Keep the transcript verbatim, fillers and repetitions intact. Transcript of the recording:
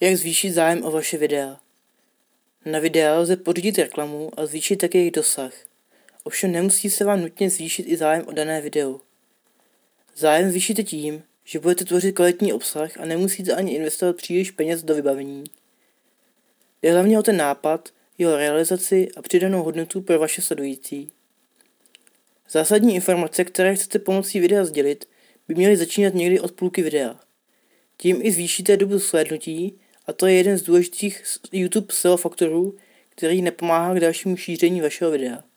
Jak zvýšit zájem o vaše videa? Na videa lze pořídit reklamu a zvýšit také jejich dosah. Ovšem nemusí se vám nutně zvýšit i zájem o dané video. Zájem zvýšíte tím, že budete tvořit kvalitní obsah a nemusíte ani investovat příliš peněz do vybavení. Jde hlavně o ten nápad, jeho realizaci a přidanou hodnotu pro vaše sledující. Zásadní informace, které chcete pomocí videa sdělit, by měly začínat někdy od půlky videa. Tím i zvýšíte dobu slednutí a to je jeden z důležitých YouTube S E O faktorů, který nepomáhá k dalšímu šíření vašeho videa.